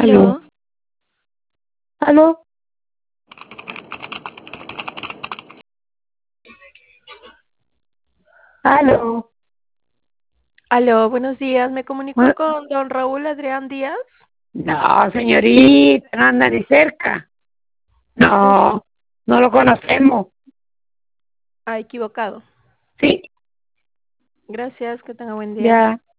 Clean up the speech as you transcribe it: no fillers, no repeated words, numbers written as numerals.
Aló, Aló, aló, aló. aló, buenos días. Me comunico Bueno, con don Raúl Adrián Díaz. no, señorita, no anda ni cerca. Uy, No, no lo conocemos. equivocado. Sí, Gracias, que tenga buen día. ya.